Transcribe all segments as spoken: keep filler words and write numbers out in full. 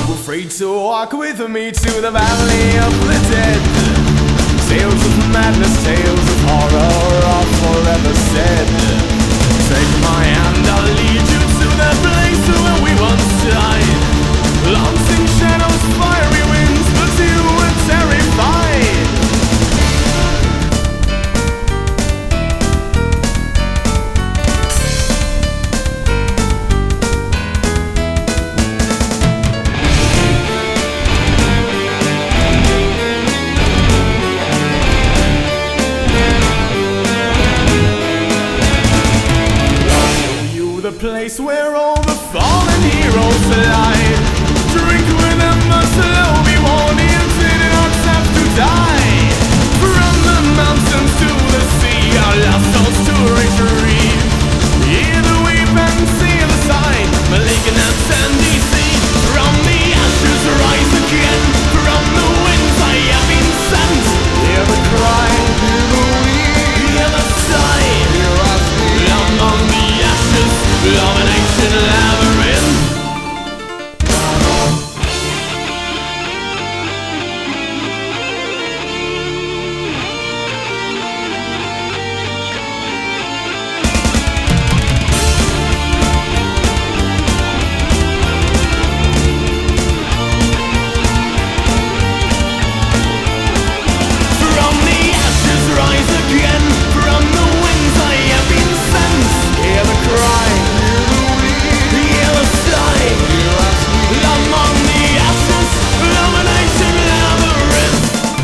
Afraid to walk with me to the valley of the dead. Tales of madness, tales of horror are forever said. Take my hand, I'll lead you to the place where we once died. Lancing shadows, fiery winds, but you were terrified. The place where all the fallen heroes lie. Drink with them, must slow be warned, the innocent hearts have to die. From the mountains to the sea, our lost souls to retreat. Hear the weep and see the sign, malignant and deceit. From the ashes rise again, from the winds I have been sent. Hear the cry, hear the weep, hear the sigh. Hear us weep among the ashes. Love an ancient labyrinth. From the ashes rise again, from the winds I have been sent. Hear the cry, among the ashes, illumination labyrinth.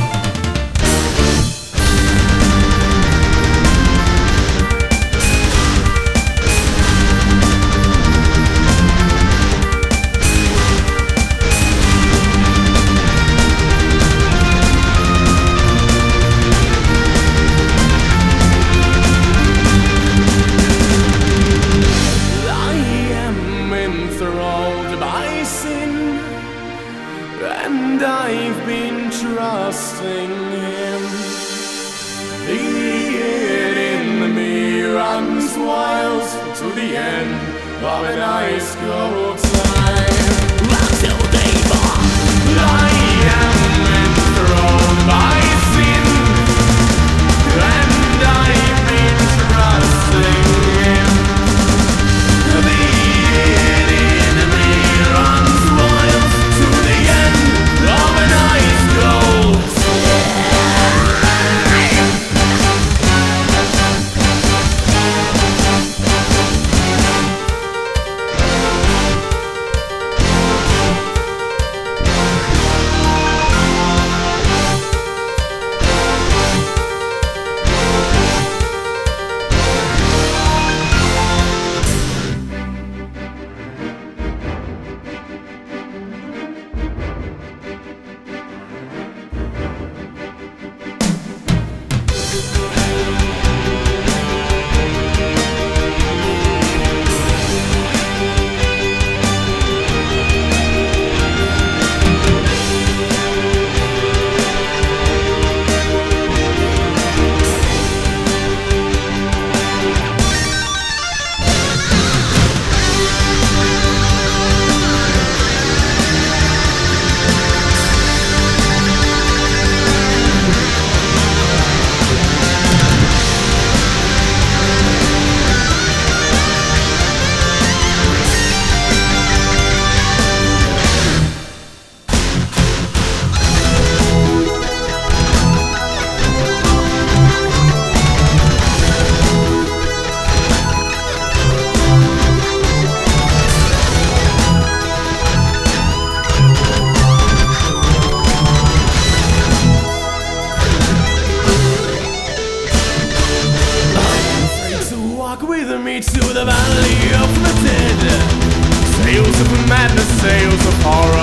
I am enthralled by sin, and I've been trusting him. The it in me runs wild to the end of an ice cold time. Until they fall, I am enthralled by sin, and I've been trusting him. The it in me runs wild to the end of an ice cold with me to the valley of the dead. Tales of madness, tales of horror